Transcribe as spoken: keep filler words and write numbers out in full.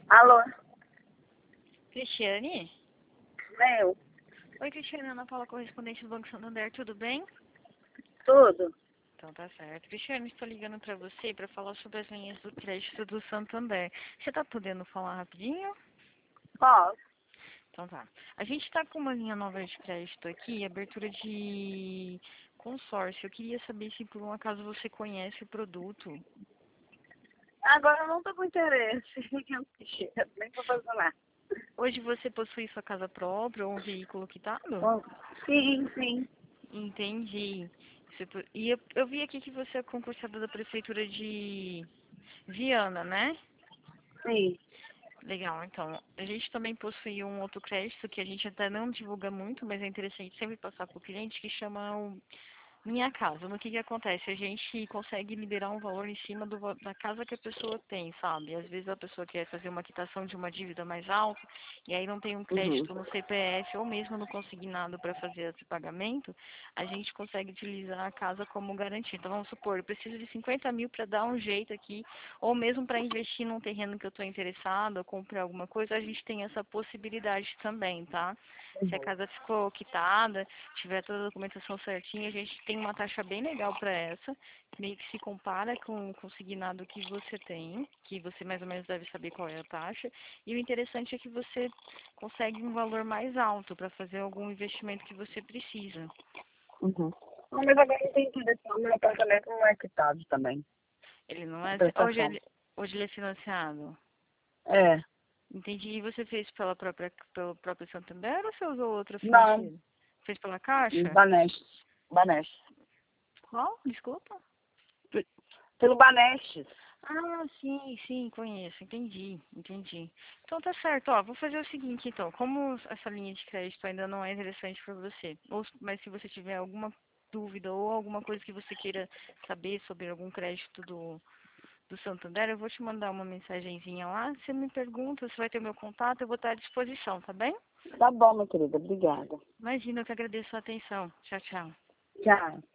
Alô? Cristiane? Meu? Oi, Cristiane, Ana Paula, correspondente do Banco Santander, tudo bem? Tudo? Então tá certo. Cristiane, estou ligando para você para falar sobre as linhas do crédito do Santander. Você está podendo falar rapidinho? Posso? Então tá. A gente está com uma linha nova de crédito aqui, abertura de consórcio. Eu queria saber se por um acaso você conhece o produto. Agora eu não tô com interesse. Nem vou fazer nada. Hoje você possui sua casa própria ou um veículo quitado? Bom, sim, sim. Entendi. Você po- E eu, eu vi aqui que você é concursada da Prefeitura de Viana, né? Sim. Legal, então. A gente também possui um outro crédito que a gente até não divulga muito, mas é interessante sempre passar para o cliente, que chama o Minha Casa. No que que acontece? A gente consegue liberar um valor em cima do, va- da casa que a pessoa tem, sabe? Às vezes a pessoa quer fazer uma quitação de uma dívida mais alta e aí não tem um Uhum. crédito no C P F ou mesmo no consignado para fazer esse pagamento, a gente consegue utilizar a casa como garantia. Então vamos supor, eu preciso de cinquenta mil para dar um jeito aqui, ou mesmo para investir num terreno que eu estou interessado, ou comprar alguma coisa, a gente tem essa possibilidade também, tá? Se a casa ficou quitada, tiver toda a documentação certinha, a gente tem uma taxa bem legal para essa, meio que se compara com o consignado que você tem, que você mais ou menos deve saber qual é a taxa, e o interessante é que você consegue um valor mais alto para fazer algum investimento que você precisa. Uhum. Não, mas agora não tem interesse não. Meu apartamento não é quitado também. Ele não A é, hoje prestação. ele, hoje ele é financiado. É. Entendi. E você fez pela própria, pelo próprio Santander ou você usou outra Não. financeira? Fez pela Caixa? Banestes. Banestes. Qual? Desculpa. P- Pelo Banestes. Ah, sim, sim, conheço, entendi, entendi. Então tá certo, ó, vou fazer o seguinte então, como essa linha de crédito ainda não é interessante para você, ou, mas se você tiver alguma dúvida ou alguma coisa que você queira saber sobre algum crédito do, do Santander, eu vou te mandar uma mensagenzinha lá, você me pergunta, você vai ter o meu contato, eu vou estar à disposição, tá bem? Tá bom, minha querida. Obrigada. Imagina, eu que agradeço a atenção. Tchau, tchau. Tchau.